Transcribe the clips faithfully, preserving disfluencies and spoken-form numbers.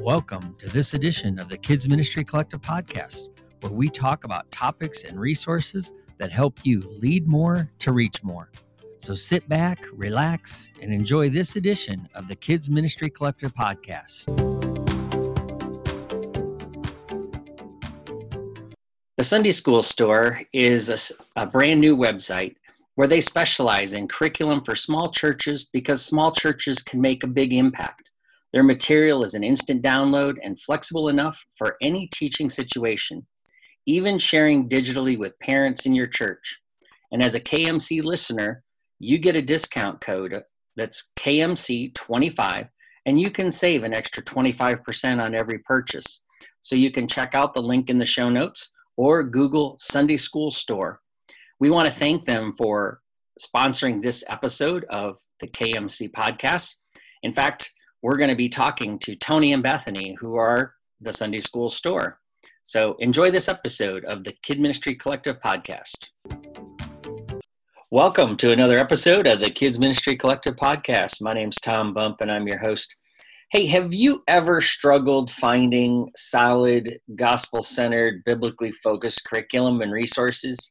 Welcome to this edition of the Kids Ministry Collective podcast, where we talk about topics and resources that help you lead more to reach more. So sit back, relax, and enjoy this edition of the Kids Ministry Collective podcast. The Sunday School Store is a, a brand new website where they specialize in curriculum for small churches because small churches can make a big impact. Their material is an instant download and flexible enough for any teaching situation, even sharing digitally with parents in your church. And as a K M C listener, you get a discount code that's K M C twenty-five, and you can save an extra twenty-five percent on every purchase. So you can check out the link in the show notes or Google Sunday School Store. We want to thank them for sponsoring this episode of the K M C podcast. In fact, we're going to be talking to Tony and Bethany, who are the Sunday School Store. So enjoy this episode of the Kid Ministry Collective podcast. Welcome to another episode of the Kids Ministry Collective podcast. My name's Tom Bump, and I'm your host. Hey, have you ever struggled finding solid, gospel-centered, biblically focused curriculum and resources?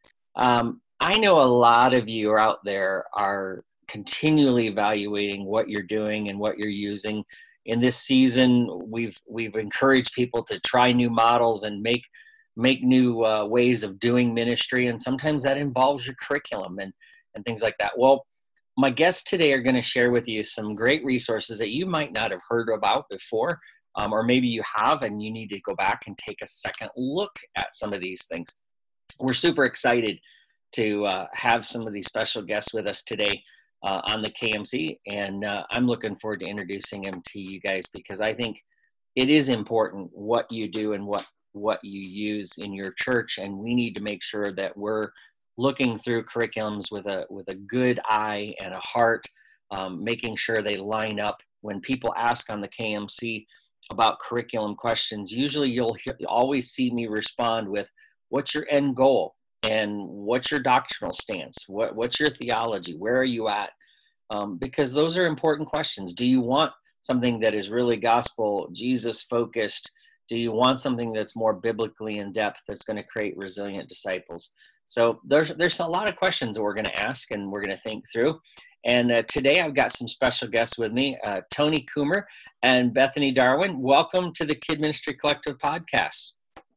Um, I know a lot of you out there are continually evaluating what you're doing and what you're using. In this season, we've we've encouraged people to try new models and make make new uh, ways of doing ministry, and sometimes that involves your curriculum and and things like that. Well, my guests today are going to share with you some great resources that you might not have heard about before, um, or maybe you have and you need to go back and take a second look at some of these things. We're super excited to uh, have some of these special guests with us today uh, on the K M C, and uh, I'm looking forward to introducing them to you guys because I think it is important what you do and what what you use in your church, and we need to make sure that we're looking through curriculums with a with a good eye and a heart, um, making sure they line up. When people ask on the K M C about curriculum questions, usually you'll hear, always see me respond with, what's your end goal? And what's your doctrinal stance? What, what's your theology? Where are you at? Um, because those are important questions. Do you want something that is really gospel, Jesus focused? Do you want something that's more biblically in depth that's going to create resilient disciples? So there's there's a lot of questions that we're going to ask and we're going to think through. And uh, today I've got some special guests with me, uh, Tony Coomer and Bethany Darwin. Welcome to the Kid Ministry Collective podcast.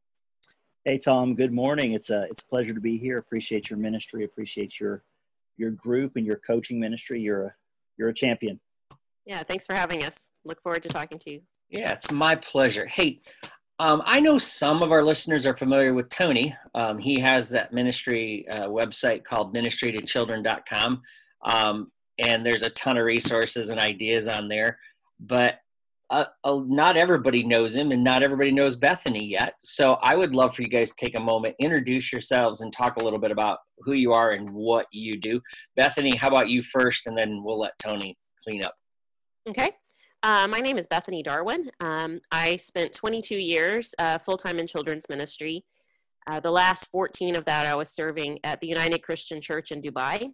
Hey, Tom, good morning. It's a, it's a pleasure to be here. Appreciate your ministry. Appreciate your your group and your coaching ministry. You're a, you're a champion. Yeah, thanks for having us. Look forward to talking to you. Yeah, it's my pleasure. Hey, um, I know some of our listeners are familiar with Tony. Um, he has that ministry uh, website called ministry to children dot com, um, and there's a ton of resources and ideas on there. But Uh, uh, not everybody knows him, and not everybody knows Bethany yet. So I would love for you guys to take a moment, introduce yourselves, and talk a little bit about who you are and what you do. Bethany, how about you first, and then we'll let Tony clean up. Okay. Uh, my name is Bethany Darwin. Um, I spent twenty-two years uh, full-time in children's ministry. Uh, the last fourteen of that I was serving at the United Christian Church in Dubai.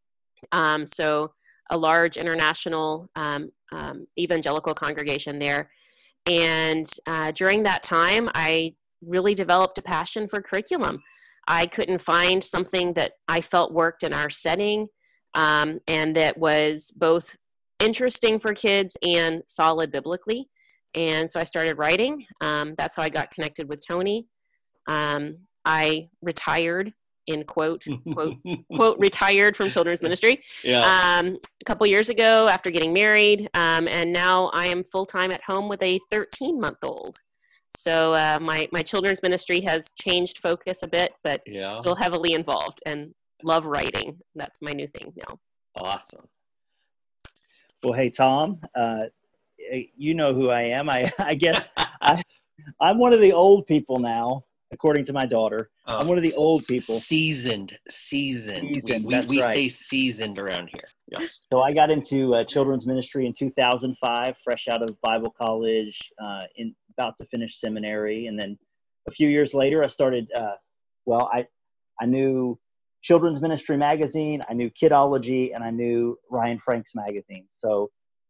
Um, so a large international um, um, evangelical congregation there. And uh, during that time, I really developed a passion for curriculum. I couldn't find something that I felt worked in our setting um, and that was both interesting for kids and solid biblically. And so I started writing. Um, that's how I got connected with Tony. Um, I retired in quote, quote, quote, retired from children's ministry yeah. um, a couple years ago after getting married. Um, and now I am full-time at home with a thirteen-month-old. So uh, my, my children's ministry has changed focus a bit, but yeah. still heavily involved and love writing. That's my new thing now. Awesome. Well, hey, Tom, uh, you know who I am. I, I guess I, I'm one of the old people now. According to my daughter, oh, I'm one of the old people. Seasoned, seasoned. seasoned we we, we right. say seasoned around here. Yes. So I got into uh, children's ministry in two thousand five, fresh out of Bible college, uh, in about to finish seminary, and then a few years later, I started. Uh, well, I I knew Children's Ministry magazine, I knew Kidology, and I knew Ryan Frank's magazine. So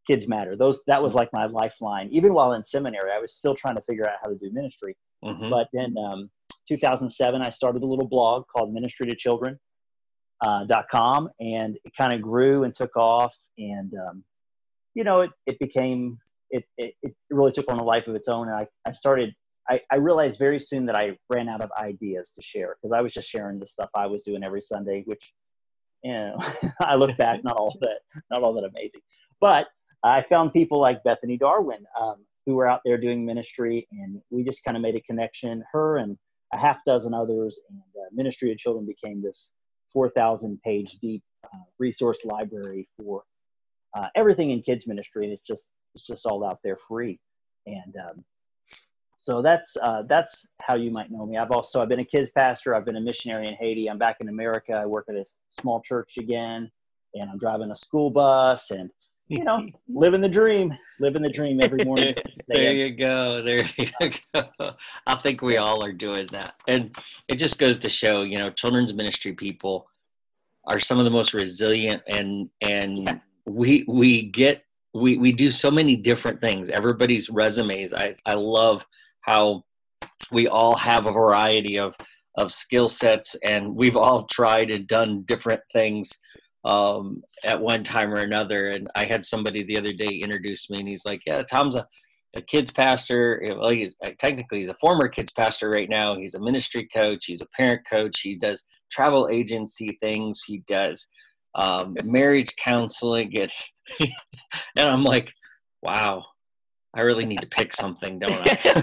Kids Matter. Those that was like my lifeline. Even while in seminary, I was still trying to figure out how to do ministry. Mm-hmm. But then um, two thousand seven, I started a little blog called Ministry to Children uh, dot com, and it kind of grew and took off. And um, you know, it it became it, it it really took on a life of its own. And I I started. I, I realized very soon that I ran out of ideas to share because I was just sharing the stuff I was doing every Sunday, which, you know, I look back, not all that, not all that amazing. But I found people like Bethany Darwin um, who were out there doing ministry, and we just kind of made a connection. Her and a half dozen others, and uh, Ministry to Children became this four thousand page deep uh, resource library for uh, everything in kids ministry, and it's just it's just all out there free. And um, So that's uh, that's how you might know me. I've also I've been a kids pastor. I've been a missionary in Haiti. I'm back in America. I work at a small church again, and I'm driving a school bus, and you know, living the dream, living the dream every morning. There you go. There you go. I think we all are doing that, and it just goes to show, you know, children's ministry people are some of the most resilient, and and yeah. we we get we we do so many different things. Everybody's resumes. I I love how we all have a variety of, of skill sets, and we've all tried and done different things um, at one time or another. And I had somebody the other day introduce me, and he's like, yeah, Tom's a, a kids pastor. Well, he's technically he's a former kids pastor right now. He's a ministry coach. He's a parent coach. He does travel agency things. He does um, marriage counseling. And, and I'm like, wow. I really need to pick something, don't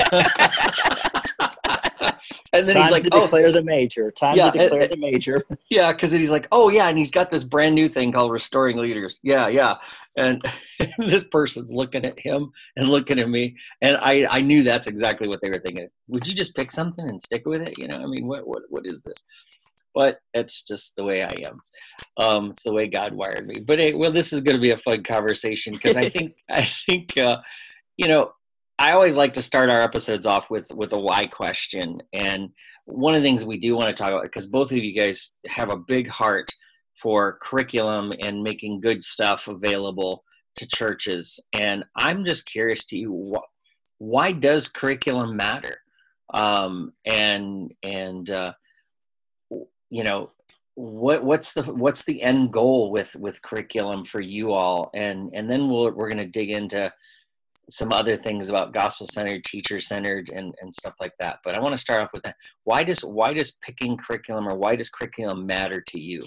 I? And then Time he's like, to oh, declare the major. Time yeah, to declare and, the major. Yeah, because he's like, oh, yeah, and he's got this brand new thing called Restoring Leaders. Yeah, yeah. And this person's looking at him and looking at me, and I, I knew that's exactly what they were thinking. Would you just pick something and stick with it? You know, I mean, what what what is this? But it's just the way I am. Um, it's the way God wired me. But hey, well, this is going to be a fun conversation because I think I think. Uh, You know, I always like to start our episodes off with, with a why question. And one of the things we do want to talk about, because both of you guys have a big heart for curriculum and making good stuff available to churches. And I'm just curious to you, wh- why does curriculum matter? Um, and, and uh, you know, what what's the what's the end goal with, with curriculum for you all? And, and then we'll, we're going to dig into some other things about gospel-centered, teacher-centered, and, and stuff like that. But I want to start off with that. Why does why does picking curriculum, or why does curriculum matter to you?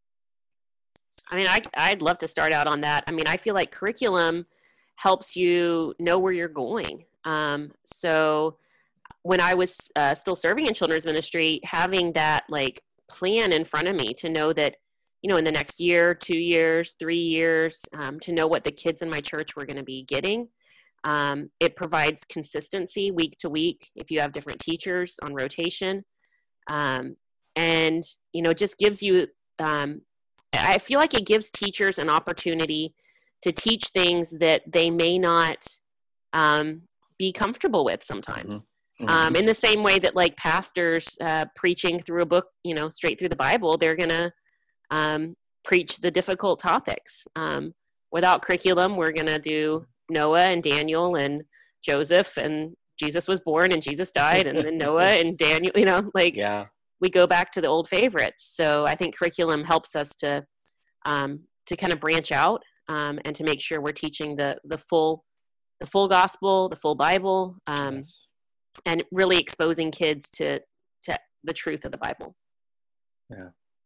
I mean, I, I'd love to start out on that. I mean, I feel like curriculum helps you know where you're going. Um, so when I was uh, still serving in children's ministry, having that like plan in front of me to know that, you know, in the next year, two years, three years, um, to know what the kids in my church were going to be getting. Um, it provides consistency week to week if you have different teachers on rotation. Um, and, you know, just gives you, um, I feel like it gives teachers an opportunity to teach things that they may not um, be comfortable with sometimes. Mm-hmm. Mm-hmm. Um, in the same way that like pastors uh, preaching through a book, you know, straight through the Bible, they're going to um, preach the difficult topics. Um, without curriculum, we're going to do Noah and Daniel and Joseph, and Jesus was born and Jesus died, and then Noah and Daniel, you know, like yeah. we go back to the old favorites. So I think curriculum helps us to um, to kind of branch out um, and to make sure we're teaching the the full the full gospel, the full Bible, um, yes. and really exposing kids to to the truth of the Bible. Yeah.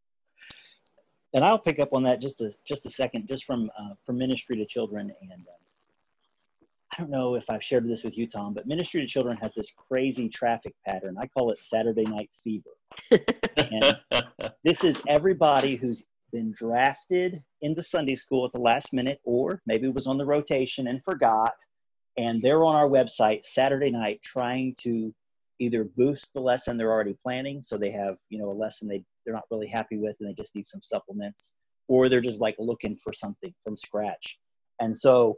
And I'll pick up on that just a just a second, just from uh, from Ministry to Children. And uh, I don't know if I've shared this with you, Tom, but Ministry to Children has this crazy traffic pattern. I call it Saturday Night Fever. And this is everybody who's been drafted into Sunday school at the last minute, or maybe was on the rotation and forgot, and they're on our website Saturday night trying to either boost the lesson they're already planning, so they have, you know, a lesson they, they're not really happy with and they just need some supplements, or they're just like looking for something from scratch. And so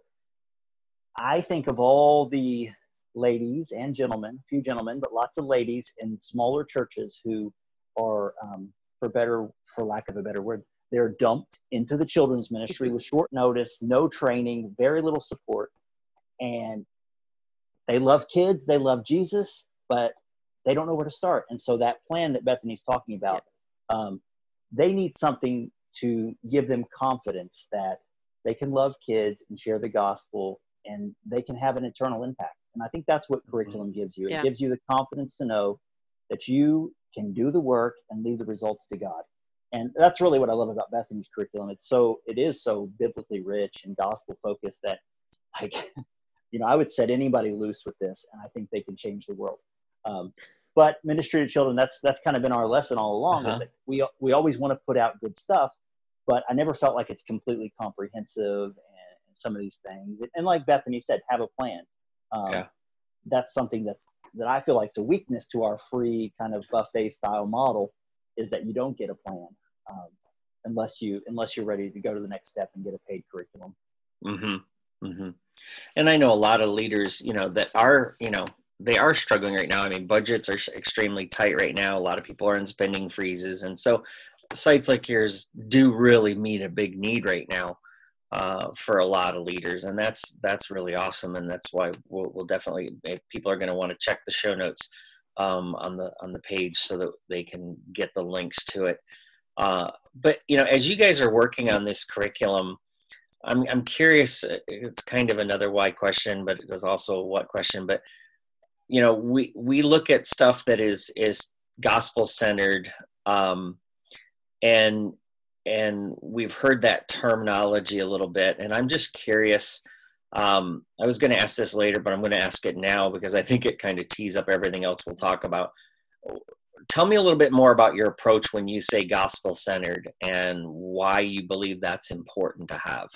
I think of all the ladies and gentlemen, few gentlemen, but lots of ladies in smaller churches who are, um, for better, for lack of a better word, they're dumped into the children's ministry with short notice, no training, very little support. And they love kids, they love Jesus, but they don't know where to start. And so that plan that Bethany's talking about, um, they need something to give them confidence that they can love kids and share the gospel, and they can have an eternal impact. And I think that's what curriculum gives you. It Yeah. gives you the confidence to know that you can do the work and leave the results to God. And that's really what I love about Bethany's curriculum. It's so, it is so biblically rich and gospel focused that, like, you know, I would set anybody loose with this, and I think they can change the world. Um, but ministry to children, that's that's kind of been our lesson all along. Uh-huh. Is that we we always want to put out good stuff, but I never felt like it's completely comprehensive and, and some of these things. And like Bethany said, have a plan. Um, Yeah. That's something that's that I feel like is a weakness to our free kind of buffet style model, is that you don't get a plan um, unless you unless you're ready to go to the next step and get a paid curriculum. Mm-hmm. Mm-hmm. And I know a lot of leaders, you know, that are, you know, they are struggling right now. I mean, budgets are extremely tight right now. A lot of people are in spending freezes. And so sites like yours do really meet a big need right now uh, for a lot of leaders. And that's, that's really awesome. And that's why we'll, we'll definitely, if people are going to want to check the show notes um, on the, on the page so that they can get the links to it. Uh, but, you know, as you guys are working on this curriculum, I'm I'm curious. It's kind of another why question, but it is also a what question. But you know, we we look at stuff that is is gospel centered, um, and and we've heard that terminology a little bit. And I'm just curious. Um, I was going to ask this later, but I'm going to ask it now because I think it kind of tees up everything else we'll talk about. Tell me a little bit more about your approach when you say gospel centered and why you believe that's important to have.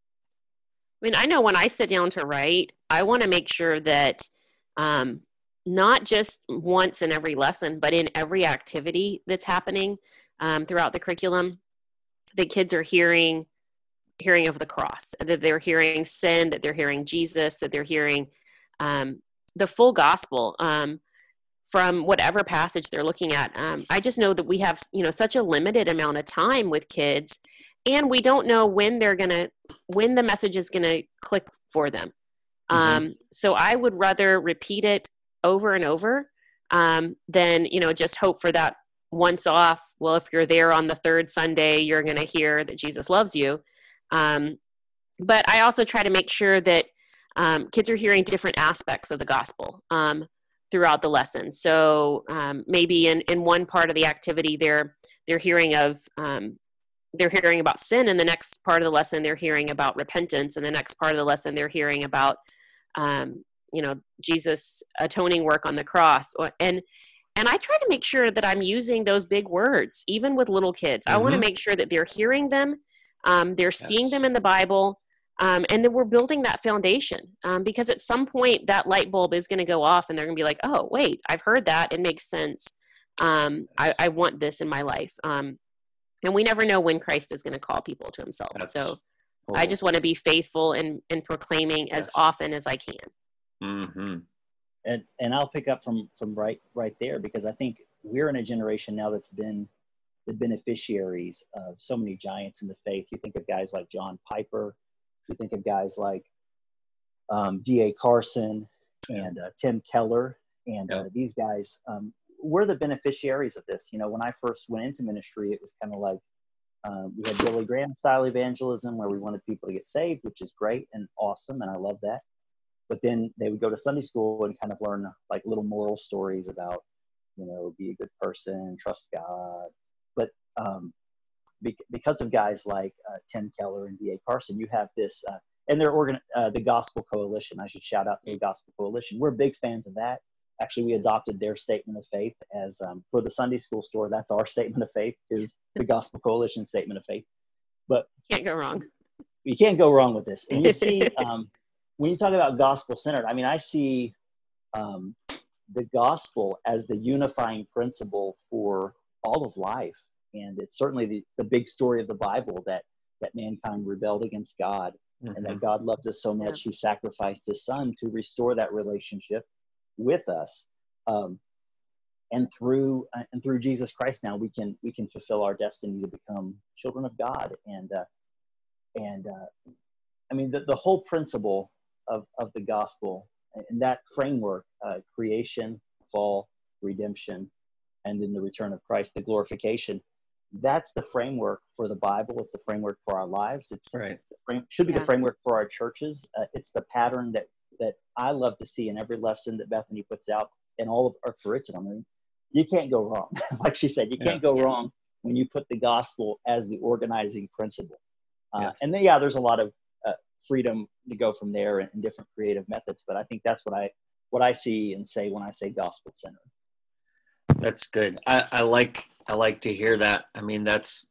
I mean, I know when I sit down to write, I want to make sure that um, not just once in every lesson, but in every activity that's happening um, throughout the curriculum, the kids are hearing hearing of the cross, that they're hearing sin, that they're hearing Jesus, that they're hearing um, the full gospel um, from whatever passage they're looking at. Um, I just know that we have, you know, such a limited amount of time with kids, and we don't know when they're going to, when the message is going to click for them. Mm-hmm. Um, so I would rather repeat it over and over um, than, you know, just hope for that once off. Well, if you're there on the third Sunday, you're going to hear that Jesus loves you. Um, but I also try to make sure that um, kids are hearing different aspects of the gospel um, throughout the lesson. So um, maybe in, in one part of the activity, they're they're hearing of um, they're hearing about sin, and the next part of the lesson they're hearing about repentance, and the next part of the lesson they're hearing about um, you know, Jesus' atoning work on the cross. And and I try to make sure that I'm using those big words, even with little kids. Mm-hmm. I want to make sure that they're hearing them, um, they're yes. seeing them in the Bible, um, and that we're building that foundation. Um, because at some point, that light bulb is going to go off, and they're going to be like, "Oh, wait, I've heard that. It makes sense. Um, I, I want this in my life." Um, and we never know when Christ is going to call people to Himself. That's so cool. I just want to be faithful in in proclaiming yes. as often as I can. Mm-hmm. And and I'll pick up from from right right there, because I think we're in a generation now that's been the beneficiaries of so many giants in the faith. You think of guys like John Piper, you think of guys like um, D A Carson and uh, Tim Keller, and yeah. uh, these guys. Um, we're the beneficiaries of this. You know, when I first went into ministry, it was kind of like um, we had Billy Graham style evangelism, where we wanted people to get saved, which is great and awesome, and I love that. But then they would go to Sunday school and kind of learn like little moral stories about, you know, be a good person, trust God. But um, be- because of guys like uh, Tim Keller and D A Carson, you have this, uh, and they're organ- uh, the Gospel Coalition. I should shout out to the Gospel Coalition. We're big fans of that. Actually, we adopted their statement of faith as um, for the Sunday school store. That's our statement of faith, is the Gospel Coalition statement of faith. But can't go wrong. You can't go wrong with this. And you see. Um, When you talk about gospel-centered, I mean, I see um, the gospel as the unifying principle for all of life. And it's certainly the, the big story of the Bible that, that mankind rebelled against God, mm-hmm. and that God loved us so much, yeah. He sacrificed His Son to restore that relationship with us. Um, and through uh, and through Jesus Christ, now we can we can fulfill our destiny to become children of God. And uh, and uh, I mean, the, the whole principle of, of the gospel and that framework, uh, creation, fall, redemption, and then the return of Christ, the glorification, that's the framework for the Bible. It's the framework for our lives. It's Right. the frame, should be Yeah. the framework for our churches. Uh, it's the pattern that, that I love to see in every lesson that Bethany puts out in all of our curriculum. I mean, you can't go wrong. Like she said, you can't Yeah. go Yeah. wrong when you put the gospel as the organizing principle. Uh, Yes. And then, yeah, there's a lot of uh, freedom to go from there and, and different creative methods. But I think that's what I what I see and say when I say gospel centered. That's good. I, I like I like to hear that. I mean, that's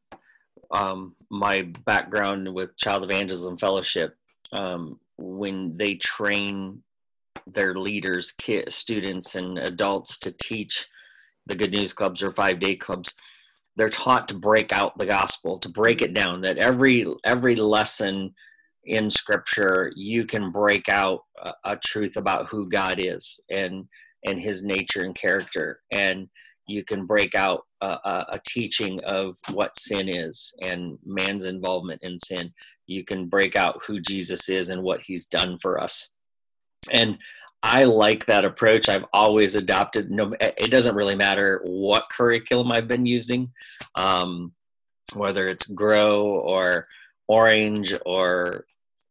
um, my background with Child Evangelism Fellowship. Um, when they train their leaders, kids, students, and adults to teach the Good News Clubs or five day clubs, they're taught to break out the gospel, to break it down. That every every lesson in Scripture, you can break out a, a truth about who God is and and His nature and character, and you can break out a, a, a teaching of what sin is and man's involvement in sin. You can break out who Jesus is and what He's done for us. And I like that approach. I've always adopted. No, it doesn't really matter what curriculum I've been using, um, whether it's Grow or Orange or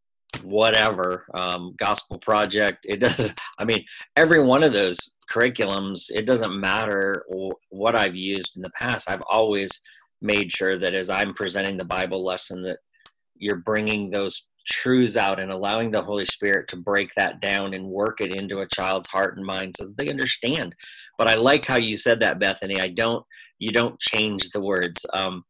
whatever, um, Gospel Project. It doesn't. I mean, every one of those curriculums. It doesn't matter what I've used in the past. I've always made sure that as I'm presenting the Bible lesson, that you're bringing those truths out and allowing the Holy Spirit to break that down and work it into a child's heart and mind so that they understand. But I like how you said that, Bethany. I don't, you don't change the words. Um,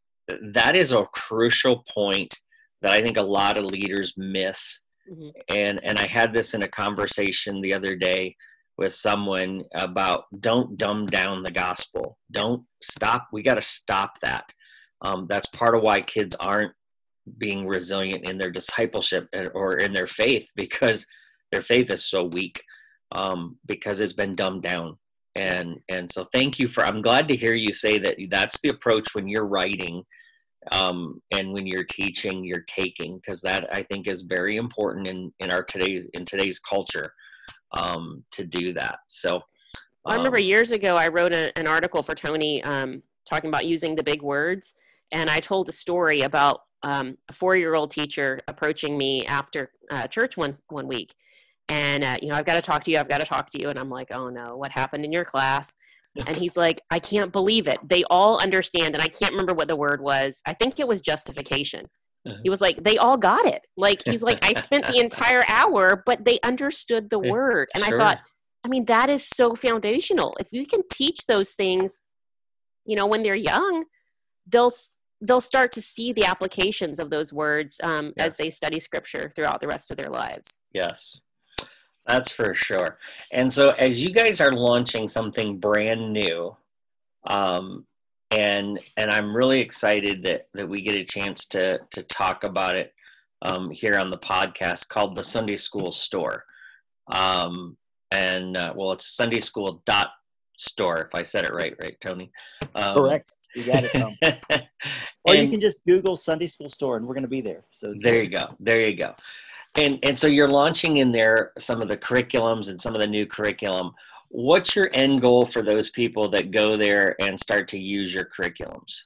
that is a crucial point that I think a lot of leaders miss. Mm-hmm. And, and I had this in a conversation the other day with someone about don't dumb down the gospel. Don't stop. We got to stop that. Um, that's part of why kids aren't being resilient in their discipleship or in their faith, because their faith is so weak, um, because it's been dumbed down. And, and so thank you for, I'm glad to hear you say that that's the approach when you're writing, um, and when you're teaching, you're taking, because that I think is very important in, in our today's, in today's culture, um, to do that. So um, I remember years ago, I wrote a, an article for Tony, um, talking about using the big words. And I told a story about um, a four-year-old teacher approaching me after uh, church one one week, and uh, you know, I've got to talk to you. I've got to talk to you. And I'm like, oh no, what happened in your class? And he's like, I can't believe it. They all understand, and I can't remember what the word was. I think it was justification. Uh-huh. He was like, they all got it. Like he's like, I spent the entire hour, but they understood the word. And sure. I thought, I mean, that is so foundational. If you can teach those things, you know, when they're young, they'll they'll start to see the applications of those words um, yes. as they study Scripture throughout the rest of their lives. Yes, that's for sure. And so as you guys are launching something brand new, um, and and I'm really excited that, that we get a chance to, to talk about it um, here on the podcast, called the Sunday School Store. Um, and, uh, well, it's Sunday School dot store, if I said it right, right, Tony? Um, Correct. You got it, Tom. Or and, you can just Google Sunday School Store, and we're going to be there. So there you go. There you go. And and so you're launching in there some of the curriculums and some of the new curriculum. What's your end goal for those people that go there and start to use your curriculums?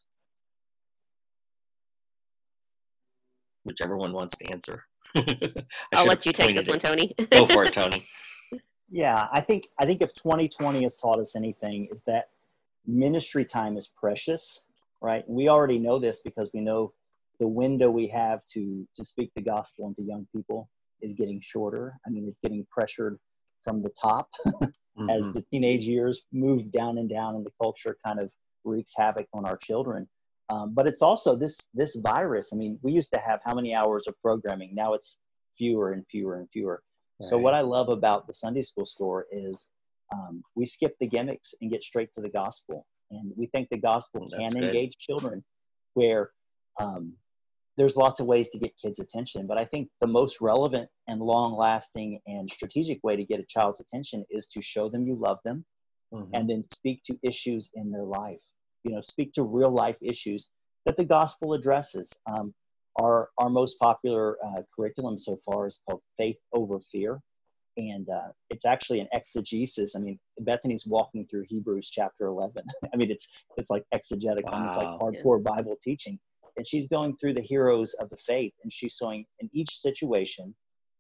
Whichever one wants to answer. I'll let you take this one, Tony. Go for it, Tony. Yeah, I think I think if twenty twenty has taught us anything, is that ministry time is precious, right? And we already know this because we know the window we have to to speak the gospel into young people is getting shorter. I mean, it's getting pressured from the top mm-hmm. as the teenage years move down and down, and the culture kind of wreaks havoc on our children. Um, but it's also this this virus. I mean, we used to have how many hours of programming? Now it's fewer and fewer and fewer. Right. So what I love about the Sunday School Store is um, we skip the gimmicks and get straight to the gospel. And we think the gospel That's can good. engage children, where um, there's lots of ways to get kids' attention. But I think the most relevant and long-lasting and strategic way to get a child's attention is to show them you love them, Mm-hmm. and then speak to issues in their life. You know, speak to real life issues that the gospel addresses. Um, our our most popular uh, curriculum so far is called Faith Over Fear, and uh, it's actually an exegesis. I mean, Bethany's walking through Hebrews chapter eleven. I mean, it's it's like exegetical. Wow. And it's like hardcore Bible teaching, and she's going through the heroes of the faith, and she's showing in each situation,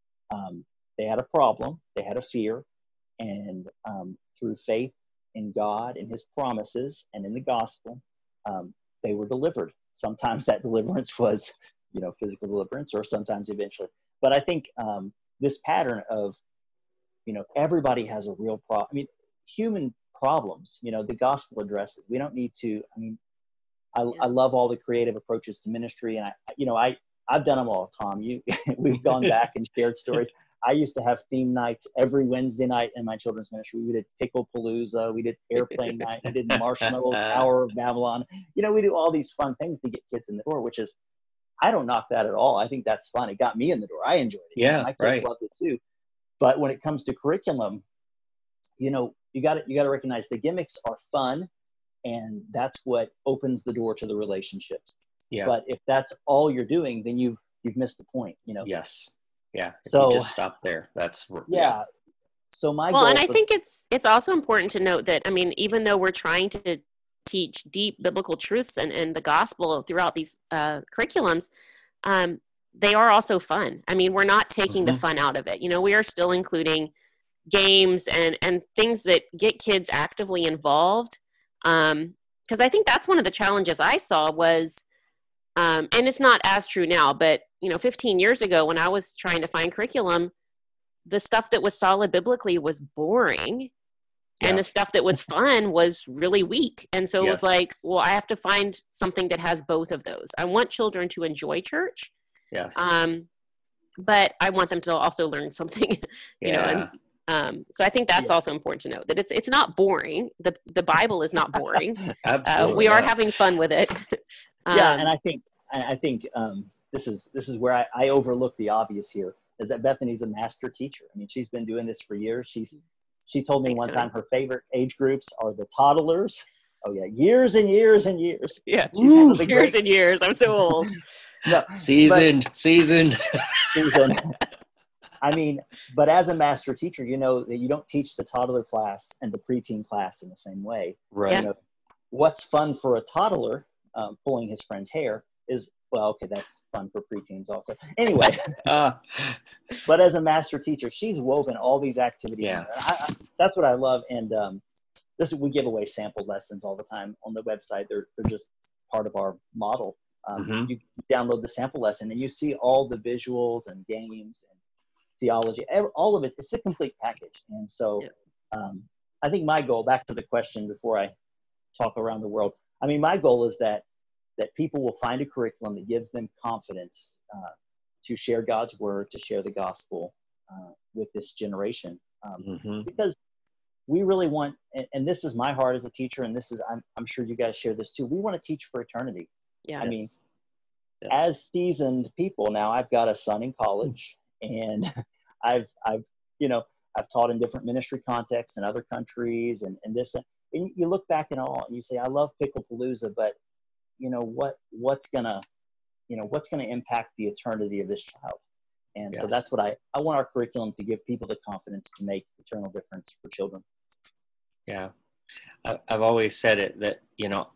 um, they had a problem, they had a fear, and um, through faith in God and his promises and in the gospel, um, they were delivered. Sometimes that deliverance was, you know, physical deliverance, or sometimes eventually. But I think um, this pattern of, you know, everybody has a real problem. I mean, human problems, you know, the gospel addresses. We don't need to, I mean, I, Yeah. I love all the creative approaches to ministry. And I, you know, I, I've done them all, Tom. You, we've gone back and shared stories. I used to have theme nights every Wednesday night in my children's ministry. We did Pickle Palooza, we did Airplane Night, we did Marshmallow Tower of Babylon. You know, we do all these fun things to get kids in the door, which is, I don't knock that at all. I think that's fun. It got me in the door. I enjoyed it. Yeah, my kids right. loved it too. But when it comes to curriculum, you know, you got to you got to recognize the gimmicks are fun, and that's what opens the door to the relationships. Yeah. But if that's all you're doing, then you've you've missed the point. You know. Yes. Yeah. If So you just stop there. That's yeah. yeah. So my Well, goal and I for- think it's it's also important to note that, I mean, even though we're trying to teach deep biblical truths and, and the gospel throughout these uh, curriculums, um, they are also fun. I mean, we're not taking Mm-hmm. the fun out of it. You know, we are still including games and, and things that get kids actively involved. Um, because I think that's one of the challenges I saw was, um, and it's not as true now, but, you know, fifteen years ago when I was trying to find curriculum, the stuff that was solid biblically was boring. Yeah. And the stuff that was fun was really weak. And so it was Yes. like, well, I have to find something that has both of those. I want children to enjoy church, Yes. um, but I want them to also learn something, you know. Yeah. And um, so I think that's Yeah. also important to note that it's it's not boring. the The Bible is not boring. uh, Absolutely. we are not. having fun with it. yeah, Um, and I think and I think um, this is this is where I, I overlook the obvious here, is that Bethany's a master teacher. I mean, she's been doing this for years. She's she told me Thanks, one Tony. time her favorite age groups are the toddlers. Oh yeah, years and years and years. yeah, She's one of the years great- and years. I'm so old. No, Seasoned. Seasoned. season. I mean, but as a master teacher, you know that you don't teach the toddler class and the preteen class in the same way. Right. Yeah. You know, what's fun for a toddler, um, pulling his friend's hair, is, well, okay, that's fun for preteens also. Anyway, Uh, but as a master teacher, she's woven all these activities. Yeah. in there. I, I, that's what I love. And um, this is, we give away sample lessons all the time on the website. They're they're just part of our model. Um, Mhm. You download the sample lesson and you see all the visuals and games and theology, ev- all of it. It's a complete package. And so Yeah. um, I think my goal, back to the question before I talk around the world, I mean, my goal is that that people will find a curriculum that gives them confidence uh, to share God's word, to share the gospel uh, with this generation. Um, mhm. because we really want, and, and this is my heart as a teacher, and this is, I'm, I'm sure you guys share this too. We want to teach for eternity. Yeah. I mean, Yes. as seasoned people now, I've got a son in college, and I've, I've, you know, I've taught in different ministry contexts in other countries, and, and this, and you look back and all, and you say, I love Pickle Palooza, but you know what, what's gonna, you know, what's gonna impact the eternity of this child? And so Yes. that's what I, I want our curriculum to give people the confidence to make eternal difference for children. Yeah. I, I've always said it that, you know,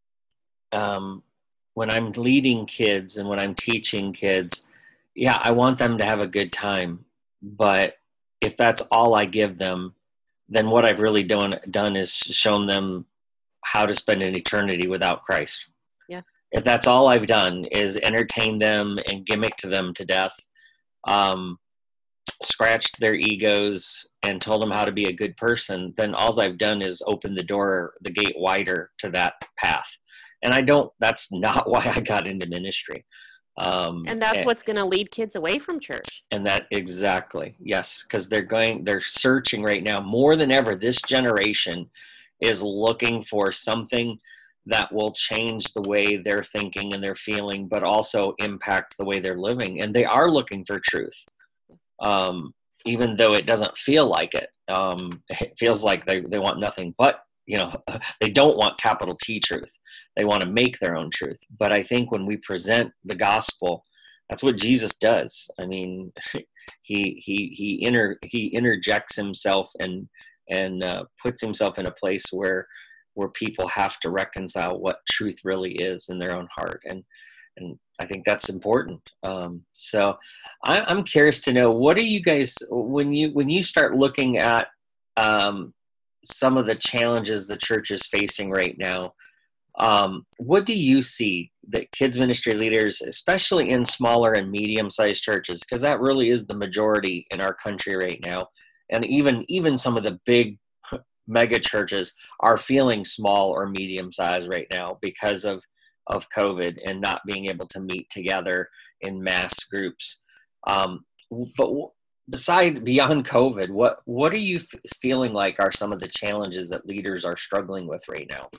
um, when I'm leading kids and when I'm teaching kids, yeah, I want them to have a good time. But if that's all I give them, then what I've really done, done is shown them how to spend an eternity without Christ. Yeah. If that's all I've done is entertain them and gimmick to them to death, um, scratched their egos and told them how to be a good person, then all I've done is open the door, the gate wider to that path. And I don't, that's not why I got into ministry. Um, And that's and, what's going to lead kids away from church. and that exactly, yes, because they're going, they're searching right now more than ever. This generation is looking for something that will change the way they're thinking and they're feeling, but also impact the way they're living. And they are looking for truth, um, even though it doesn't feel like it. um, it feels like they, they want nothing but, you know, they don't want capital T truth. They want to make their own truth. But I think when we present the gospel, that's what Jesus does. I mean, he he he inter he interjects himself and and uh, puts himself in a place where where people have to reconcile what truth really is in their own heart, and and I think that's important. Um, so I, I'm curious to know, what do you guys, when you when you start looking at um, some of the challenges the church is facing right now, um, what do you see that kids ministry leaders, especially in smaller and medium-sized churches, because that really is the majority in our country right now, and even even some of the big mega churches are feeling small or medium-sized right now because of of COVID and not being able to meet together in mass groups. Um, but besides, beyond COVID, what what are you f- feeling like are some of the challenges that leaders are struggling with right now?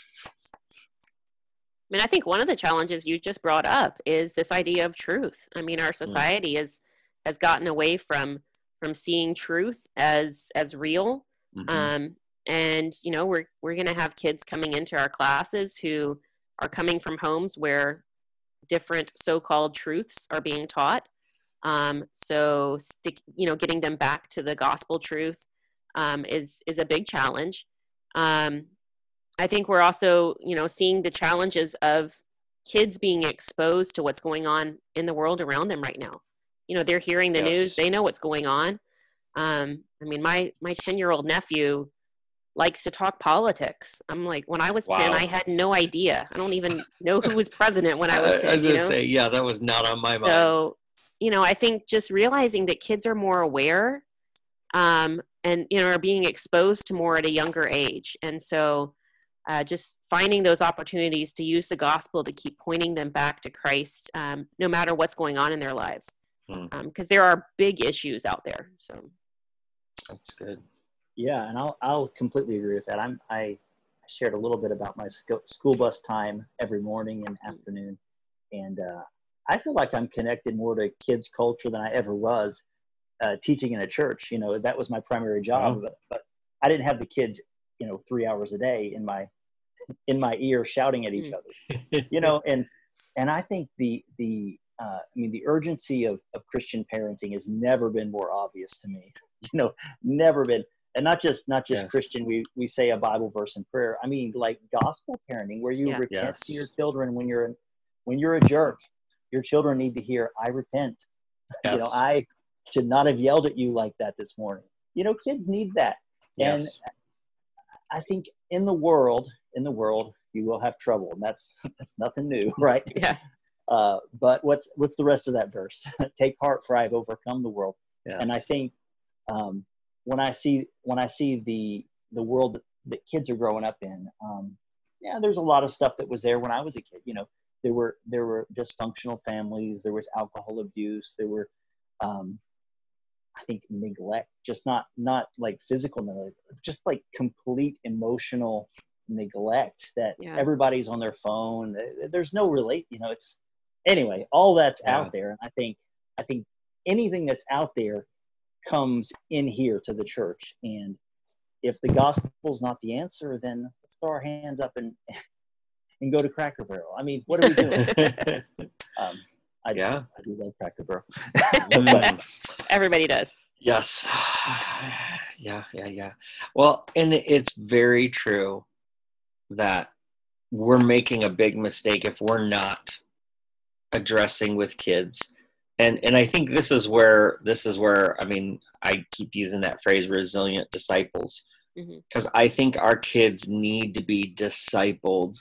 I mean, I think one of the challenges you just brought up is this idea of truth. I mean, our society mm. is, has gotten away from from seeing truth as as real. Mm-hmm. Um, and, you know, we're we're going to have kids coming into our classes who are coming from homes where different so-called truths are being taught. Um, so, stick, you know, getting them back to the gospel truth um, is is a big challenge. Um, I think we're also, you know, seeing the challenges of kids being exposed to what's going on in the world around them right now. You know, they're hearing the yes. news, they know what's going on. Um, I mean, my my ten-year-old nephew likes to talk politics. I'm like, when I was wow. ten, I had no idea. I don't even know who was president when I was ten. I was going to say, yeah, that was not on my so, mind. So, you know, I think just realizing that kids are more aware um, and, you know, are being exposed to more at a younger age. And so uh, just finding those opportunities to use the gospel to keep pointing them back to Christ, um, no matter what's going on in their lives. Because hmm. um, there are big issues out there. So that's good. Yeah, and I'll I'll completely agree with that. I'm I shared a little bit about my sc- school bus time every morning and afternoon, and uh, I feel like I'm connected more to kids' culture than I ever was uh, teaching in a church. You know, that was my primary job, oh. but, but I didn't have the kids, you know, three hours a day in my in my ear shouting at each other. You know, and and I think the the uh, I mean the urgency of of Christian parenting has never been more obvious to me. You know, never been. And not just not just yes. Christian, we, we say a Bible verse in prayer. I mean, like gospel parenting, where you yeah. repent yes. to your children when you're when you're a jerk. Your children need to hear, "I repent." Yes. You know, I should not have yelled at you like that this morning. You know, kids need that. Yes. And I think in the world, in the world, you will have trouble, and that's that's nothing new, right? Yeah. Uh, but what's what's the rest of that verse? Take heart, for I have overcome the world. Yes. And I think. Um, When I see when I see the the world that, that kids are growing up in, um, yeah, there's a lot of stuff that was there when I was a kid. You know, there were there were dysfunctional families, there was alcohol abuse, there were, um, I think, neglect, just not not like physical neglect, just like complete emotional neglect. That yeah. everybody's on their phone. There's no relate. You know, it's anyway. All that's yeah. out there, and I think I think anything that's out there comes in here to the church, and if the gospel's not the answer, then let's throw our hands up and and go to Cracker Barrel. I mean, what are we doing? um, I, yeah, I do love Cracker Barrel. But, everybody does. Yes. Yeah, yeah, yeah. Well, and it's very true that we're making a big mistake if we're not addressing with kids. And and I think this is where this is where I mean I keep using that phrase, resilient disciples, because mm-hmm. I think our kids need to be discipled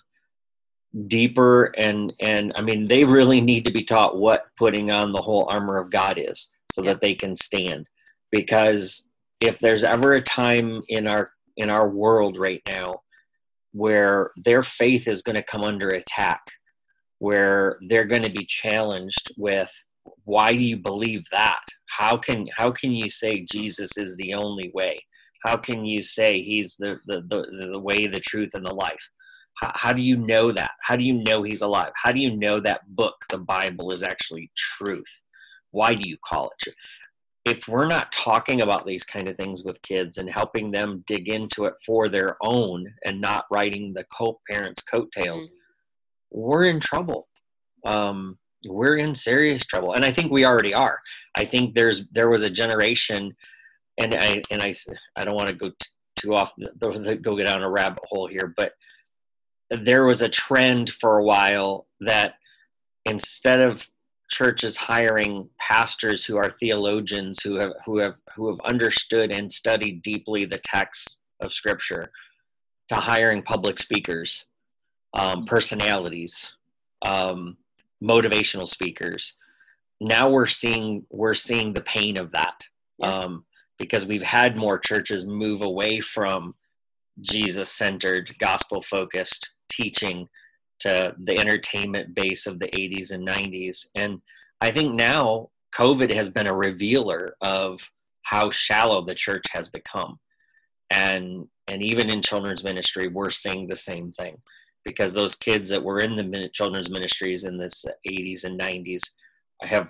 deeper, and and I mean they really need to be taught what putting on the whole armor of God is, so yeah. that they can stand. Because if there's ever a time in our in our world right now where their faith is going to come under attack, where they're going to be challenged with, why do you believe that? How can how can you say Jesus is the only way? How can you say he's the the the, the way, the truth, and the life? How, how do you know that? How do you know he's alive? How do you know that book, the Bible, is actually truth? Why do you call it truth? if we're not talking about these kind of things with kids and helping them dig into it for their own and not riding the co- parents' coattails, mm-hmm. we're in trouble. Um, we're in serious trouble. And I think we already are. I think there's, there was a generation, and I, and I, I don't want to go t- too off, go down a rabbit hole here, but there was a trend for a while that instead of churches hiring pastors who are theologians who have who have who have understood and studied deeply the text of Scripture, to hiring public speakers, um, personalities, um, motivational speakers. Now we're seeing we're seeing the pain of that, yeah. um, because we've had more churches move away from Jesus-centered, gospel-focused teaching to the entertainment base of the eighties and nineties. And I think now COVID has been a revealer of how shallow the church has become. And and even in children's ministry, we're seeing the same thing, because those kids that were in the children's ministries in the eighties and nineties have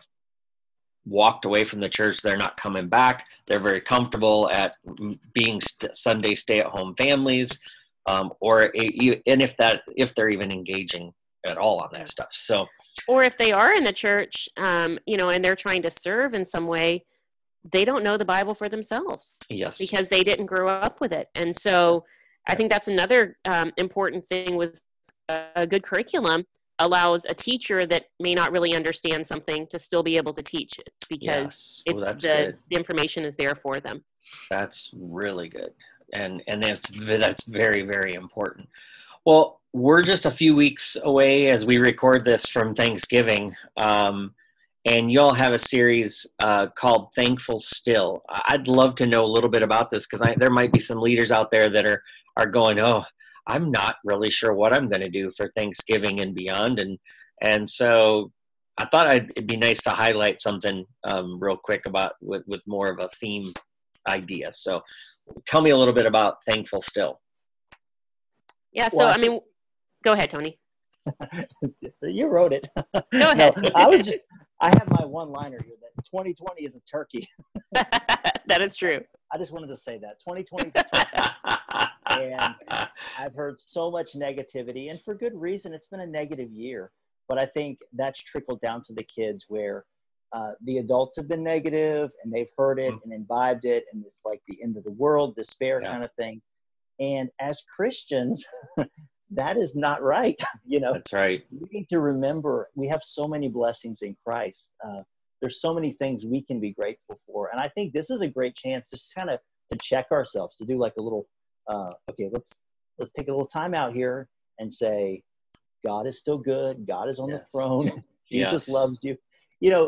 walked away from the church. They're not coming back. They're very comfortable at being st- Sunday stay-at-home families. Um, or and if that if they're even engaging at all on that stuff. So, or if they are in the church, um, you know, and they're trying to serve in some way, they don't know the Bible for themselves. Yes, because they didn't grow up with it. And so, I think that's another um, important thing with a good curriculum. Allows a teacher that may not really understand something to still be able to teach it, because yes. well, it's the, the information is there for them. That's really good. And and that's that's very, very important. Well, we're just a few weeks away as we record this from Thanksgiving, um, and y'all have a series uh, called Thankful Still. I'd love to know a little bit about this, because there might be some leaders out there that are are going, oh, I'm not really sure what I'm going to do for Thanksgiving and beyond, and and so I thought I'd, it'd be nice to highlight something um, real quick about with, with more of a theme idea. So tell me a little bit about Thankful Still. Yeah, so, well, I mean, go ahead, Tony. You wrote it. Go ahead. No, I was just, I have my one-liner here that twenty twenty is a turkey. That is true. I just wanted to say that. twenty twenty is a turkey. And I've heard so much negativity, and for good reason. It's been a negative year. But I think that's trickled down to the kids, where Uh, the adults have been negative, and they've heard it and imbibed it, and it's like the end of the world, despair yeah. kind of thing. And as Christians, that is not right. You know, that's right. We need to remember we have so many blessings in Christ. Uh, there's so many things we can be grateful for, and I think this is a great chance to kind of to check ourselves, to do like a little, uh, okay, let's let's take a little time out here and say, God is still good. God is on yes. the throne. Jesus yes. loves you. You know.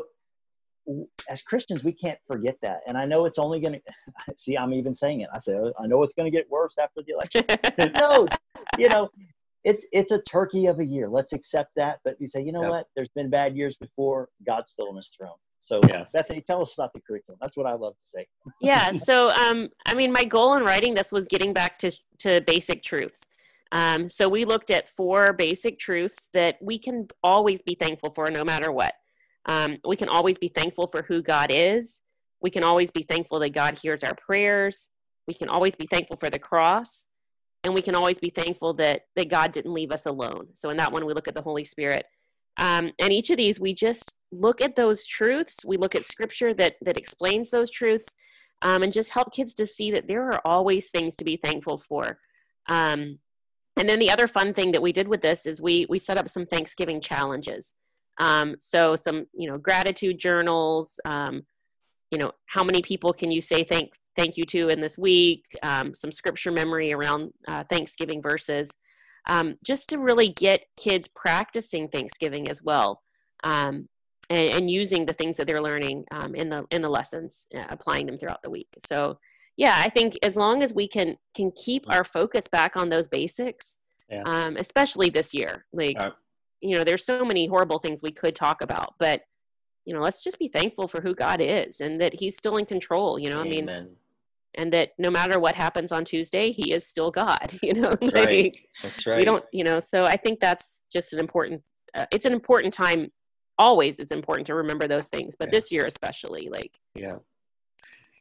As Christians, we can't forget that. And I know it's only going to, see, I'm even saying it. I say, I know it's going to get worse after the election. Who knows? You know, it's it's a turkey of a year. Let's accept that. But we say, you know yep. what? There's been bad years before. God's still on his throne. So yes. Bethany, tell us about the curriculum. That's what I love to say. Yeah. So, um, I mean, my goal in writing this was getting back to, to basic truths. Um, so we looked at four basic truths that we can always be thankful for no matter what. Um, we can always be thankful for who God is. We can always be thankful that God hears our prayers. We can always be thankful for the cross. And we can always be thankful that, that God didn't leave us alone. So in that one, we look at the Holy Spirit. Um, and each of these, we just look at those truths. We look at scripture that, that explains those truths, um, and just help kids to see that there are always things to be thankful for. Um, and then the other fun thing that we did with this is we, we set up some Thanksgiving challenges. Um, so some, you know, gratitude journals, um, you know, how many people can you say thank, thank you to in this week? Um, some scripture memory around uh, Thanksgiving verses, um, just to really get kids practicing Thanksgiving as well. Um, and, and using the things that they're learning, um, in the, in the lessons, uh, applying them throughout the week. So yeah, I think as long as we can, can keep our focus back on those basics, yeah. um, especially this year, like, uh- you know, there's so many horrible things we could talk about, but, you know, let's just be thankful for who God is and that he's still in control, you know, Amen. I mean, and that no matter what happens on Tuesday, he is still God, you know, that's like, right. That's right. We don't, you know, so I think that's just an important, uh, it's an important time. Always it's important to remember those things, but yeah. this year especially, like, yeah.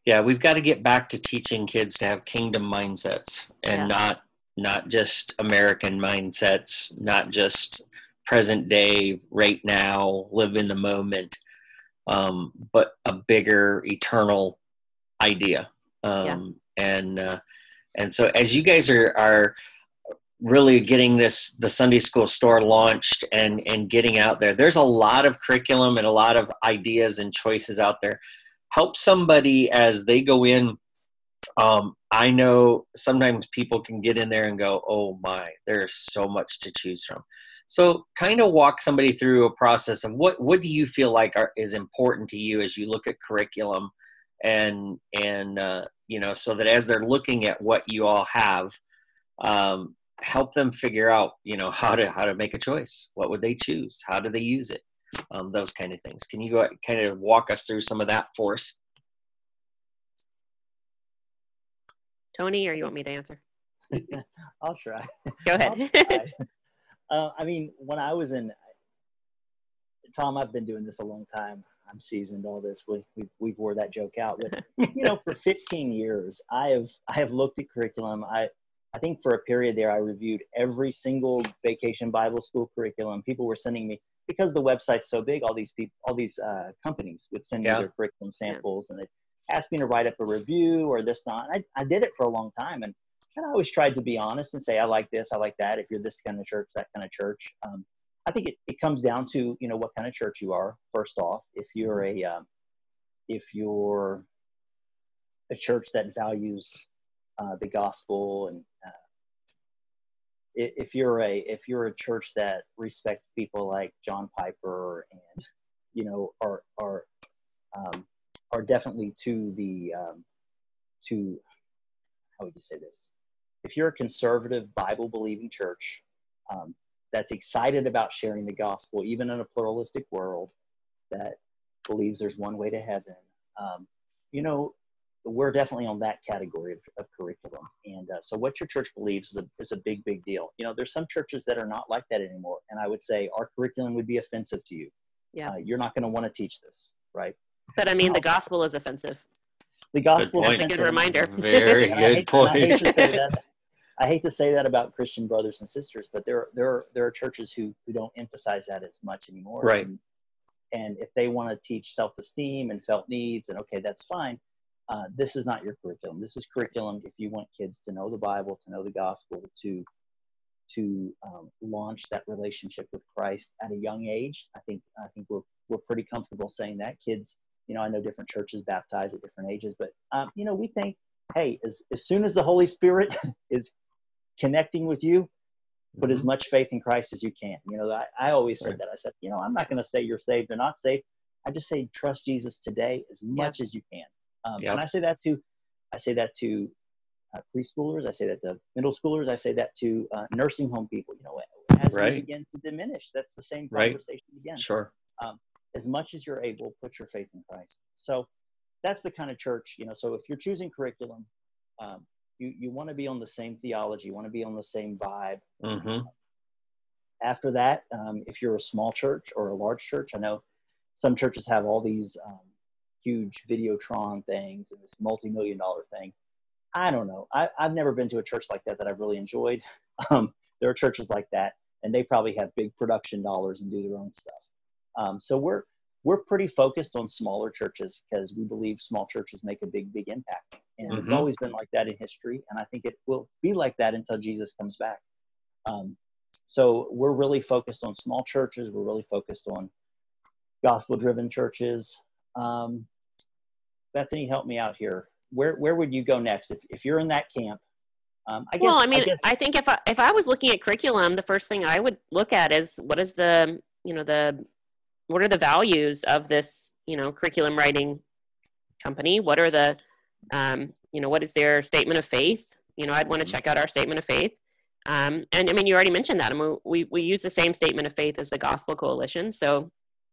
Yeah, we've got to get back to teaching kids to have kingdom mindsets and Yeah. not not just American mindsets, not just present day, right now, live in the moment, um, but a bigger eternal idea. Um, yeah. And uh, and so as you guys are are really getting this the Sunday School Store launched and and getting out there, there's a lot of curriculum and a lot of ideas and choices out there. Help somebody as they go in. Um, I know sometimes people can get in there and go, oh my, there's so much to choose from. So kind of walk somebody through a process of what, what do you feel like are, is important to you as you look at curriculum and, and uh, you know, so that as they're looking at what you all have, um, help them figure out, you know, how to, how to make a choice. What would they choose? How do they use it? Um, those kind of things. Can you go kind of walk us through some of that for us? Tony, or you want me to answer? I'll try. Go ahead. try. uh, I mean, when I was in, Tom, I've been doing this a long time. I'm seasoned. All this, we we we wore that joke out. But you know, for fifteen years, I have I have looked at curriculum. I I think for a period there, I reviewed every single Vacation Bible School curriculum. People were sending me, because the website's so big. All these people, all these uh, companies would send me yeah. their curriculum samples, and they asked me to write up a review or this, not. I, I did it for a long time. And, and I always tried to be honest and say, I like this, I like that. If you're this kind of church, that kind of church. Um, I think it, it comes down to, you know, what kind of church you are, first off. If you're a, um, if you're a church that values uh, the gospel, and uh, if you're a, if you're a church that respects people like John Piper and, you know, are, are, um, are definitely to the, um, to, how would you say this? If you're a conservative Bible-believing church um, that's excited about sharing the gospel, even in a pluralistic world that believes there's one way to heaven, um, you know, we're definitely on that category of, of curriculum. And uh, so what your church believes is a, is a big, big deal. You know, there's some churches that are not like that anymore. And I would say our curriculum would be offensive to you. Yeah. Uh, you're not going to want to teach this, right? But I mean, the gospel is offensive. The gospel is a good reminder. Very good hate, point. I hate to say that. I hate to say that about Christian brothers and sisters, but there, there, are, there are churches who, who don't emphasize that as much anymore. Right. And, and if they want to teach self-esteem and felt needs, and okay, that's fine. Uh, this is not your curriculum. This is curriculum if you want kids to know the Bible, to know the gospel, to to um, launch that relationship with Christ at a young age. I think I think we're we're pretty comfortable saying that kids. You know, I know different churches baptize at different ages, but um, you know, we think, hey, as as soon as the Holy Spirit is connecting with you, put mm-hmm. as much faith in Christ as you can. You know, I, I always said right. that. I said, you know, I'm not going to say you're saved or not saved. I just say trust Jesus today as much yeah. as you can. Um, yep. And I say that to, I say that to uh, preschoolers. I say that to middle schoolers. I say that to uh, nursing home people. You know, as right. we begin to diminish, that's the same conversation right. again. Sure. Um, as much as you're able, put your faith in Christ. So that's the kind of church, you know. So if you're choosing curriculum, um, you you want to be on the same theology. You want to be on the same vibe. Mm-hmm. After that, um, if you're a small church or a large church, I know some churches have all these. Um, huge Videotron things and this multi-million dollar thing. I don't know. I, I've never been to a church like that that I've really enjoyed. Um, there are churches like that, and they probably have big production dollars and do their own stuff. Um, so we're we're pretty focused on smaller churches because we believe small churches make a big, big impact. And mm-hmm. it's always been like that in history, and I think it will be like that until Jesus comes back. Um, so we're really focused on small churches. We're really focused on gospel-driven churches. Um, Bethany, help me out here. Where where would you go next if, if you're in that camp? Um, I guess, well, I mean, I, guess, I think if I, if I was looking at curriculum, the first thing I would look at is what is the, you know, the, what are the values of this, you know, curriculum writing company? What are the, um, you know, what is their statement of faith? You know, I'd want to check out our statement of faith. Um, and I mean, you already mentioned that. I mean, we, we use the same statement of faith as the Gospel Coalition. So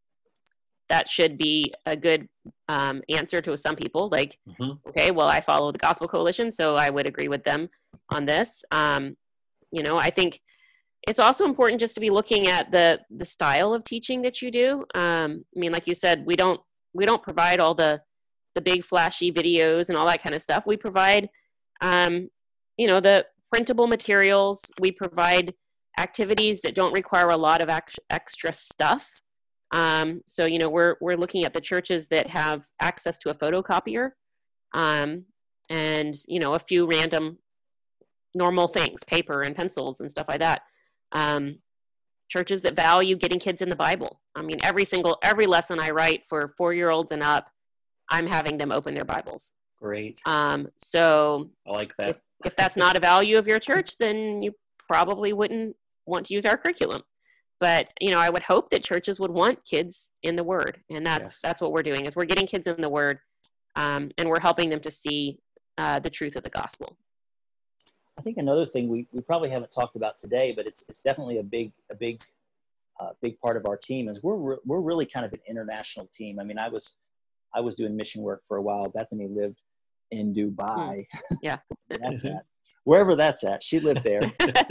that should be a good um, answer to some people. Like, mm-hmm. okay, well, I follow the Gospel Coalition, so I would agree with them on this. Um, you know, I think it's also important just to be looking at the the style of teaching that you do. Um, I mean, like you said, we don't we don't provide all the the big flashy videos and all that kind of stuff. We provide, um, you know, the printable materials. We provide activities that don't require a lot of ex- extra stuff. Um, so, you know, we're, we're looking at the churches that have access to a photocopier, um, and, you know, a few random normal things, paper and pencils and stuff like that. Um, churches that value getting kids in the Bible. I mean, every single, every lesson I write for four-year-olds and up, I'm having them open their Bibles. Great. Um, so I like that. If, if that's not a value of your church, then you probably wouldn't want to use our curriculum. But, you know, I would hope that churches would want kids in the Word. And that's, Yes. that's what we're doing, is we're getting kids in the Word, um, and we're helping them to see uh, the truth of the gospel. I think another thing we, we probably haven't talked about today, but it's it's definitely a big a big uh, big part of our team is we're re- we're really kind of an international team. I mean, I was I was doing mission work for a while. Bethany lived in Dubai. Mm. Yeah, that's at wherever that's at. She lived there.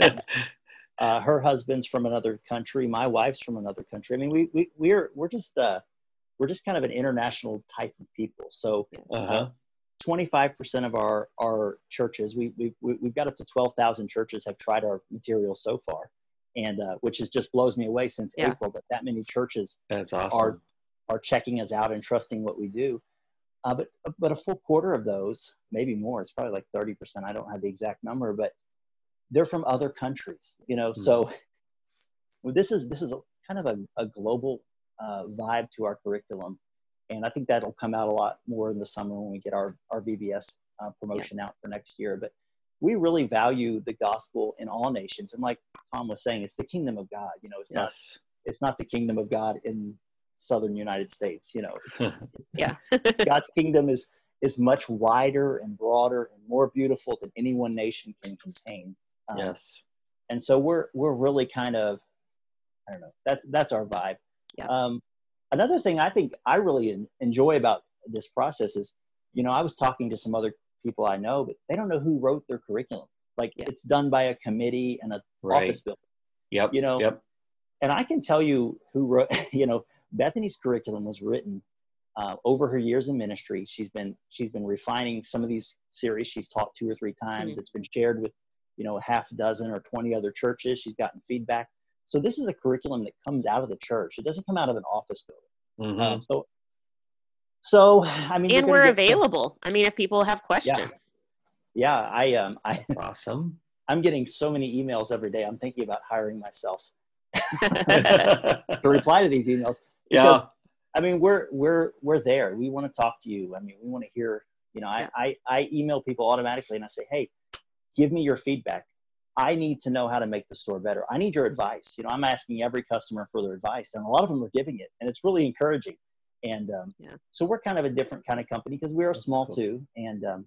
uh, her husband's from another country. My wife's from another country. I mean, we we we're we're just uh, we're just kind of an international type of people. So. Uh-huh. twenty-five percent of our, our churches, we, we, we've got up to twelve thousand churches have tried our material so far, and uh, which is just blows me away since Yeah. April that that many churches That's awesome. are are checking us out and trusting what we do. Uh, but but a full quarter of those, maybe more, it's probably like thirty percent. I don't have the exact number, but they're from other countries, you know. Mm-hmm. So well, this is this is a, kind of a, a global uh, vibe to our curriculum. And I think that'll come out a lot more in the summer when we get our, our V B S uh, promotion yeah. out for next year. But we really value the gospel in all nations. And like Tom was saying, it's the kingdom of God. You know, it's yes. not it's not the kingdom of God in southern United States. You know, it's, yeah, God's kingdom is is much wider and broader and more beautiful than any one nation can contain. Um, yes. And so we're we're really kind of, I don't know, that's that's our vibe. Yeah. Um, Another thing I think I really enjoy about this process is, you know, I was talking to some other people I know, but they don't know who wrote their curriculum. Like yeah. it's done by a committee and a right. office building. Yep. You know, yep. And I can tell you who wrote, you know, Bethany's curriculum was written uh, over her years in ministry. She's been, she's been refining some of these series. She's taught two or three times. Mm-hmm. It's been shared with, you know, a half a dozen or twenty other churches. She's gotten feedback. So this is a curriculum that comes out of the church. It doesn't come out of an office building. Mm-hmm. Um, so, so I mean, and we're available. Some, I mean, if people have questions. Yeah, yeah I um, I awesome. I'm getting so many emails every day. I'm thinking about hiring myself to reply to these emails. Because, yeah, I mean, we're we're we're there. We want to talk to you. I mean, we want to hear. You know, yeah. I, I I email people automatically and I say, hey, give me your feedback. I need to know how to make the store better. I need your advice. You know, I'm asking every customer for their advice, and a lot of them are giving it, and it's really encouraging. And um, yeah. so we're kind of a different kind of company because we are That's small cool. too, and um,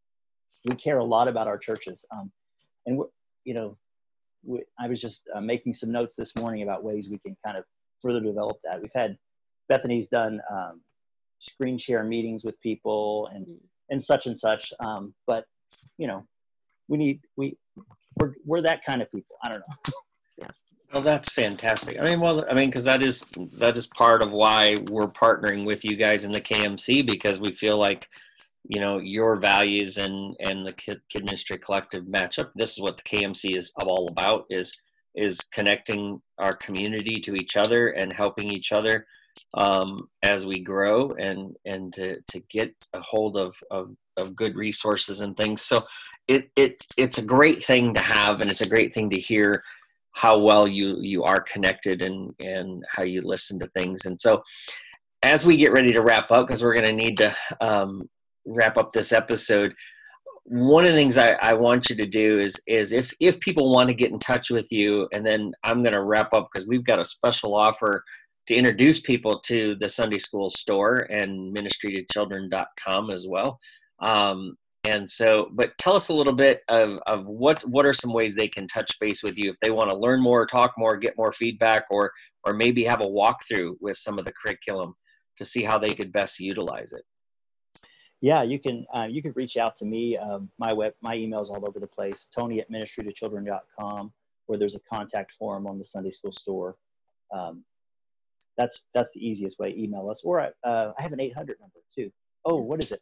we care a lot about our churches. Um, and we're, you know, we, I was just uh, making some notes this morning about ways we can kind of further develop that. We've had Bethany's done um, screen share meetings with people and mm. and such and such. Um, but you know, we need we. We're, we're that kind of people. I don't know. Yeah. Well, that's fantastic. I mean, well, I mean, because that is that is part of why we're partnering with you guys in the K M C, because we feel like, you know, your values and and the Kid, Kid Ministry Collective match up. This is what the K M C is all about: is is connecting our community to each other and helping each other um, as we grow, and and to to get a hold of of of good resources and things. So it it it's a great thing to have, and it's a great thing to hear how well you you are connected and and how you listen to things. And so as we get ready to wrap up, because we're going to need to um, wrap up this episode, one of the things I, I want you to do is is if if people want to get in touch with you, and then I'm going to wrap up because we've got a special offer to introduce people to the Sunday School store and ministry to children dot com as well. Um, and so, but tell us a little bit of, of what, what are some ways they can touch base with you if they want to learn more, talk more, get more feedback, or, or maybe have a walkthrough with some of the curriculum to see how they could best utilize it. Yeah, you can, uh, you can reach out to me. Um, my web, my email's all over the place, Tony at ministry to children dot com, where there's a contact form on the Sunday School store. Um, that's, that's the easiest way. Email us, or uh, I have an eight hundred number too. oh, what is it?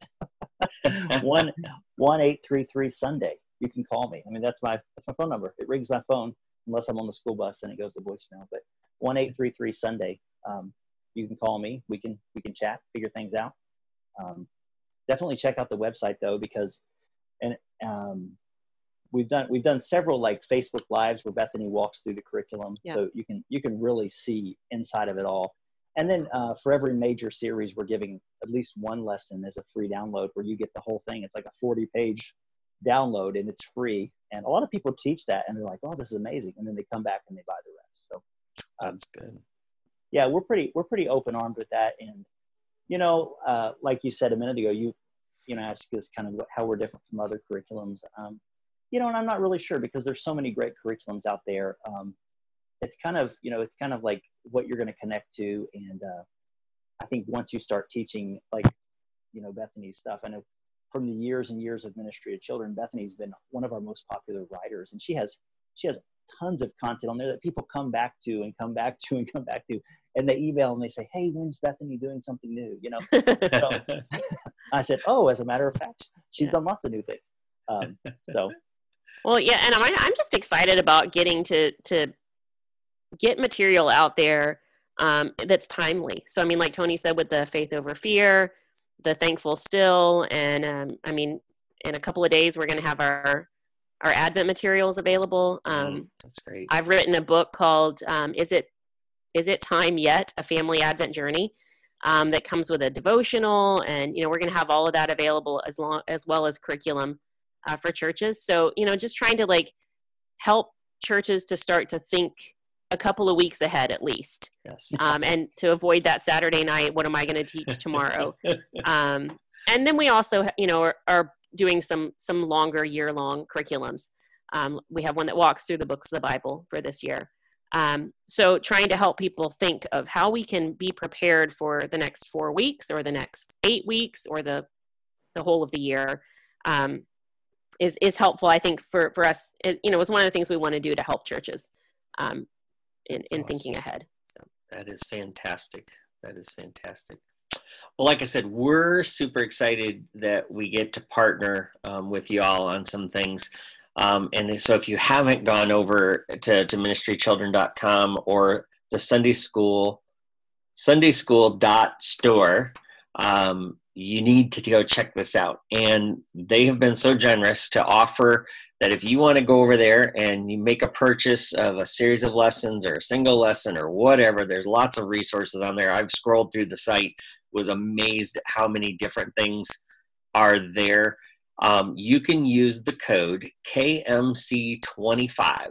one one eight three three Sunday. You can call me. I mean, that's my that's my phone number. It rings my phone unless I'm on the school bus and it goes to voicemail. But one eight three three Sunday. Um, you can call me. We can we can chat, figure things out. Um, definitely check out the website though, because and um, we've done we've done several like Facebook Lives where Bethany walks through the curriculum, yeah. So you can you can really see inside of it all. And then uh, for every major series, we're giving at least one lesson as a free download where you get the whole thing. It's like a forty page download and it's free. And a lot of people teach that and they're like, oh, this is amazing. And then they come back and they buy the rest. So um, that's good. Yeah, we're pretty, we're pretty open armed with that. And, you know, uh, like you said a minute ago, you, you know, asked us kind of what, how we're different from other curriculums. Um, you know, and I'm not really sure because there's so many great curriculums out there. Um, it's kind of, you know, it's kind of like what you're going to connect to. And uh, I think once you start teaching, like, you know, Bethany's stuff, I know from the years and years of ministry to children, Bethany's been one of our most popular writers. And she has, she has tons of content on there that people come back to and come back to and come back to. And they email and they say, hey, when's Bethany doing something new? You know, so I said, oh, as a matter of fact, she's yeah. done lots of new things. Um, so. Well, yeah. And I'm, I'm just excited about getting to, to, get material out there um, that's timely. So, I mean, like Tony said, with the Faith Over Fear, the Thankful Still, and um, I mean, in a couple of days, we're going to have our, our Advent materials available. Um, mm, that's great. I've written a book called, um, Is It, Is It Time Yet? A Family Advent Journey um, that comes with a devotional. And, you know, we're going to have all of that available as long as well as curriculum uh, for churches. So, you know, just trying to like help churches to start to think a couple of weeks ahead at least. Yes. Um, and to avoid that Saturday night, what am I going to teach tomorrow? um, and then we also, you know, are, are doing some, some longer year long curriculums. Um, we have one that walks through the books of the Bible for this year. Um, so trying to help people think of how we can be prepared for the next four weeks or the next eight weeks or the, the whole of the year um, is, is helpful. I think for, for us, it, you know, it was one of the things we want to do to help churches. Um, in, in awesome. Thinking ahead. So that is fantastic. That is fantastic. Well, like I said, we're super excited that we get to partner um, with y'all on some things. Um, and so if you haven't gone over to, to ministry children dot com or the Sunday School, sunday school dot store, um, you need to go check this out. And they have been so generous to offer that if you want to go over there and you make a purchase of a series of lessons or a single lesson or whatever, there's lots of resources on there. I've scrolled through the site, was amazed at how many different things are there. Um, you can use the code K M C twenty-five.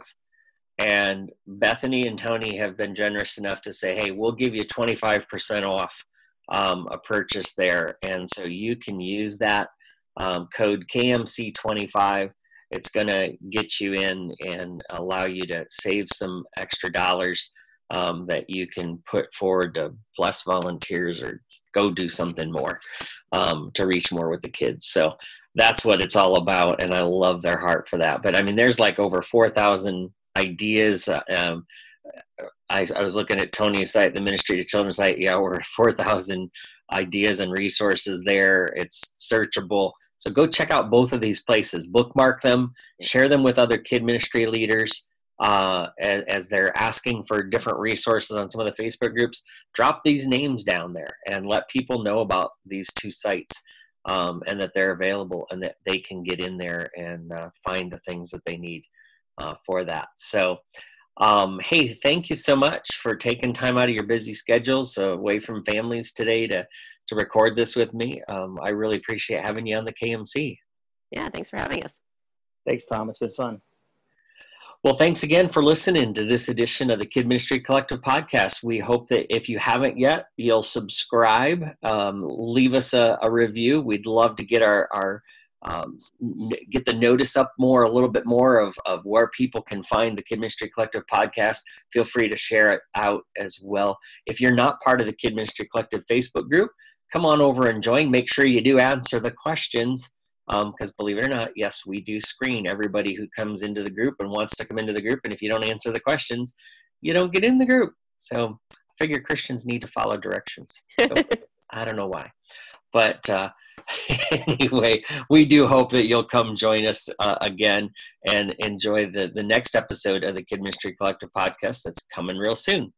And Bethany and Tony have been generous enough to say, hey, we'll give you twenty-five percent off um, a purchase there. And so you can use that um, code K M C twenty-five. It's going to get you in and allow you to save some extra dollars um, that you can put forward to bless volunteers or go do something more um, to reach more with the kids. So that's what it's all about. And I love their heart for that. But I mean, there's like over four thousand ideas. Um, I, I was looking at Tony's site, the Ministry to Children site. Yeah, over four thousand ideas and resources there. It's searchable. So go check out both of these places, bookmark them, share them with other kid ministry leaders uh, as, as they're asking for different resources on some of the Facebook groups. Drop these names down there and let people know about these two sites um, and that they're available and that they can get in there and uh, find the things that they need uh, for that. So, um, hey, thank you so much for taking time out of your busy schedules uh, away from families today to to record this with me. Um, I really appreciate having you on the K M C. Yeah, thanks for having us. Thanks, Tom. It's been fun. Well, thanks again for listening to this edition of the Kid Ministry Collective podcast. We hope that if you haven't yet, you'll subscribe, um, leave us a, a review. We'd love to get our, our um, get the notice up more, a little bit more of, of where people can find the Kid Ministry Collective podcast. Feel free to share it out as well. If you're not part of the Kid Ministry Collective Facebook group, come on over and join. Make sure you do answer the questions because um, believe it or not, yes, we do screen everybody who comes into the group and wants to come into the group. And if you don't answer the questions, you don't get in the group. So I figure Christians need to follow directions. So I don't know why. But uh, anyway, we do hope that you'll come join us uh, again and enjoy the, the next episode of the Kid Ministry Collective podcast that's coming real soon.